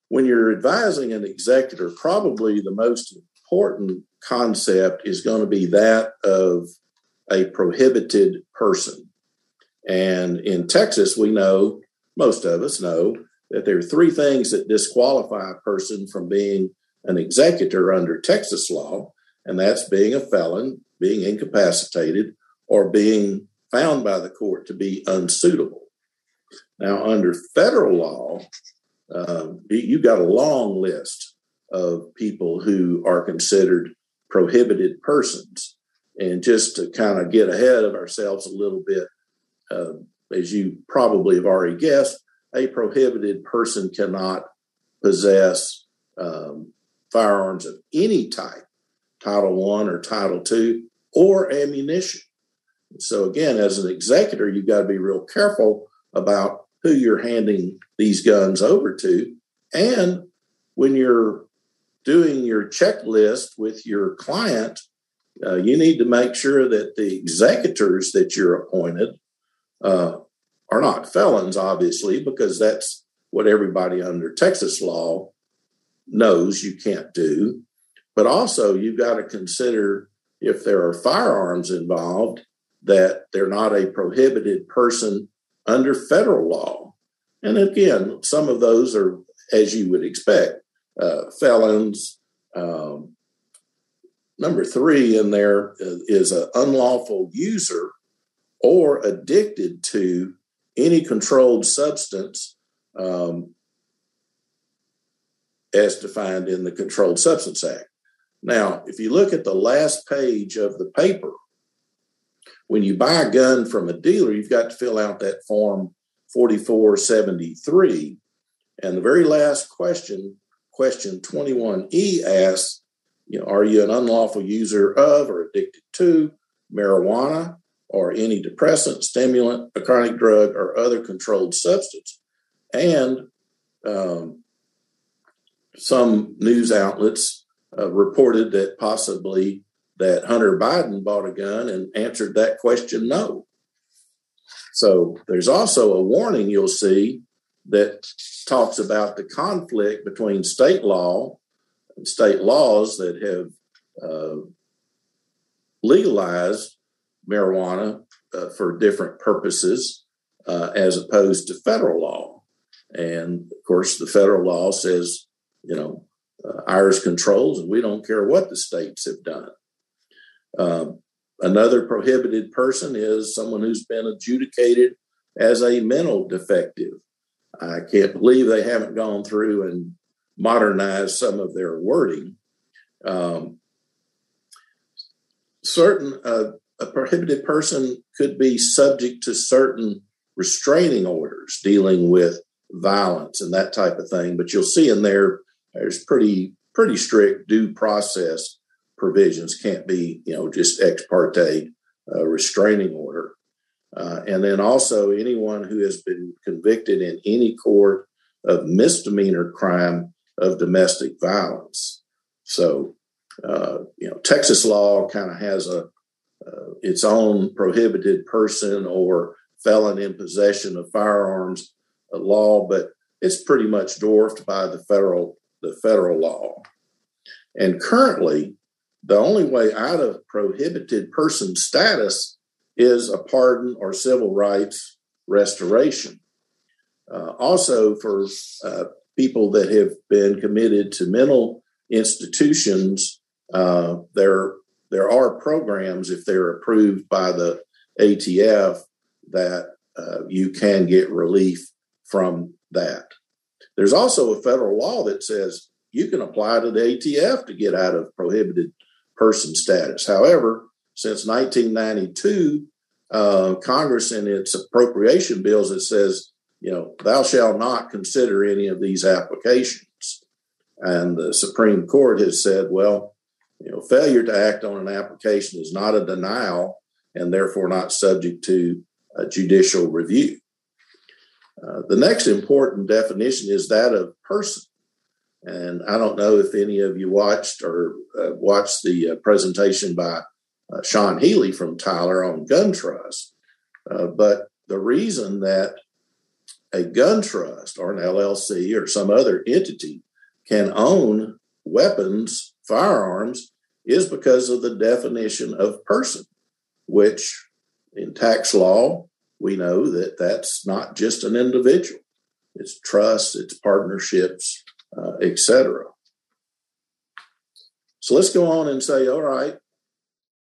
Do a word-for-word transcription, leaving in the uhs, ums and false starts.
when you're advising an executor, probably the most important concept is going to be that of a prohibited person. And in Texas, we know, most of us know, that there are three things that disqualify a person from being an executor under Texas law, and that's being a felon, being incapacitated, or being found by the court to be unsuitable. Now, under federal law, uh, you've got a long list of people who are considered prohibited persons. And just to kind of get ahead of ourselves a little bit, uh, as you probably have already guessed, a prohibited person cannot possess um, firearms of any type, Title One or Title Two, or ammunition. So again, as an executor, you've got to be real careful about who you're handing these guns over to. And when you're doing your checklist with your client, uh, you need to make sure that the executors that you're appointed uh, are not felons, obviously, because that's what everybody under Texas law knows you can't do. But also, you've got to consider, if there are firearms involved, that they're not a prohibited person under federal law. And again, some of those are, as you would expect, uh, felons. Um, number three in there is an unlawful user or addicted to any controlled substance um, as defined in the Controlled Substance Act. Now, if you look at the last page of the paper, when you buy a gun from a dealer, you've got to fill out that form forty-four seventy-three. And the very last question, question twenty-one E, asks, you know, are you an unlawful user of or addicted to marijuana or any depressant, stimulant, a chronic drug, or other controlled substance? And um, some news outlets uh, reported that possibly that Hunter Biden bought a gun and answered that question no. So there's also a warning you'll see that talks about the conflict between state law and state laws that have uh, legalized marijuana uh, for different purposes uh, as opposed to federal law. And of course, the federal law says, you know, uh, ours controls, and we don't care what the states have done. Uh, another prohibited person is someone who's been adjudicated as a mental defective. I can't believe they haven't gone through and modernized some of their wording. Um, certain uh, a prohibited person could be subject to certain restraining orders dealing with violence and that type of thing. But you'll see in there, there's pretty pretty strict due process provisions. Can't be, you know, just ex parte uh, restraining order. Uh, and then also anyone who has been convicted in any court of misdemeanor crime of domestic violence. So, uh, you know, Texas law kind of has a uh, its own prohibited person or felon in possession of firearms uh, law, but it's pretty much dwarfed by the federal the federal law. And currently, the only way out of prohibited person status is a pardon or civil rights restoration. Uh, also, for uh, people that have been committed to mental institutions, uh, there, there are programs, if they're approved by the A T F, that uh, you can get relief from that. There's also a federal law that says you can apply to the A T F to get out of prohibited person status. However, since nineteen ninety-two, uh, Congress in its appropriation bills, it says, you know, thou shalt not consider any of these applications. And the Supreme Court has said, well, you know, failure to act on an application is not a denial and therefore not subject to a judicial review. Uh, the next important definition is that of person. And I don't know if any of you watched or uh, watched the uh, presentation by uh, Sean Healy from Tyler on gun trust. Uh, but the reason that a gun trust or an L L C or some other entity can own weapons, firearms, is because of the definition of person, which in tax law, we know that that's not just an individual. It's trust, it's partnerships, uh, et cetera. So let's go on and say, all right,